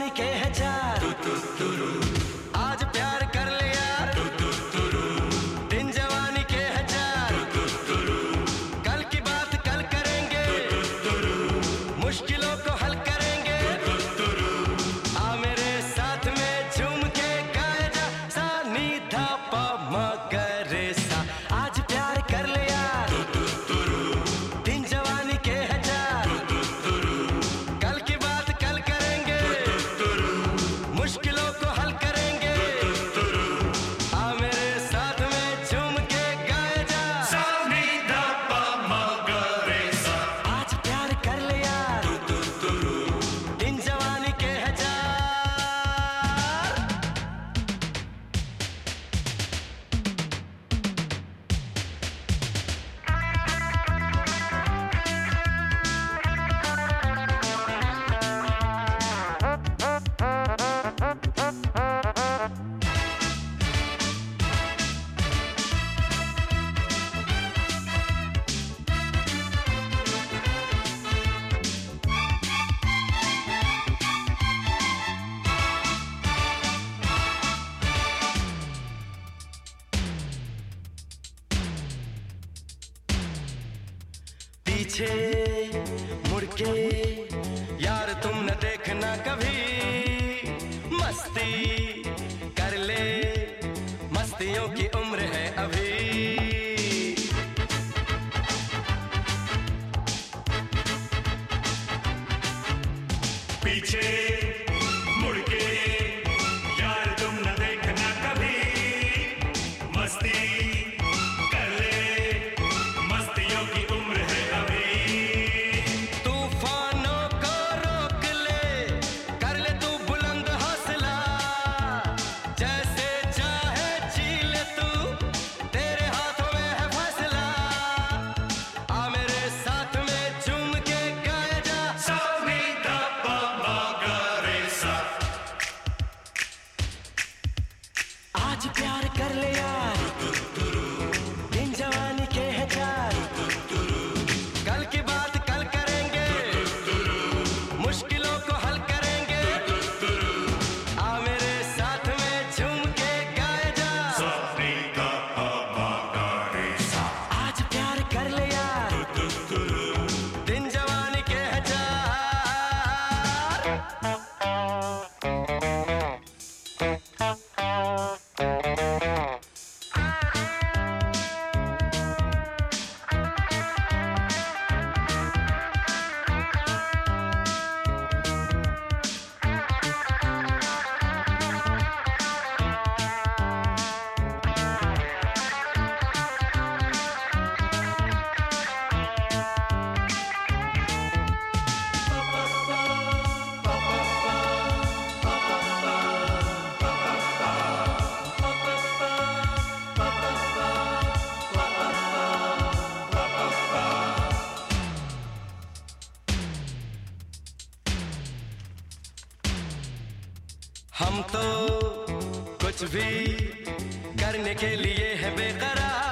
के है चार, आज प्यार कर ले यार, दिन जवानी के है चार, कल की बात कल करेंगे, मुश्किलों को हल करेंगे, आ मेरे साथ में झूम के गाए जा, सा नी धा पा मा गा रे सा, आज प्यार कर ले यार, दिन जवानी के है चार, कल की बात कल करेंगे, मुश्किलों को हल करेंगे, आ मेरे साथ में झूम के गाए जा, सा नी धा पा मा गा रे सा, आज प्यार कर ले यार, दिन जवानी के है चार। पीछे मुड़ के यार तुम न देखना कभी, मस्ती कर ले, मस्तियों की उम्र है अभी, पीछे मुड़ के यार तुम न देखना कभी, मस्ती कर ले, मस्तियों की उम्र है अभी, तूफानों को रोक ले, कर ले तू बुलंद हौसला, जैसे चाहे जी ले तू, तेरे हाथों में है फैसला, आ मेरे साथ में झूम के गाए जा, सा नी धा पा मा गा रे सा, आज प्यार कर ले यार, दिन जवानी के है चार, कल की बात कल करेंगे, मुश्किलों को हल करेंगे, आ मेरे साथ में झूम के गाए जा, सा नी धा पा मा गा रे सा, आज प्यार कर ले यार, दिन जवानी के है चार। हम तो कुछ भी करने के लिए है बेकरार,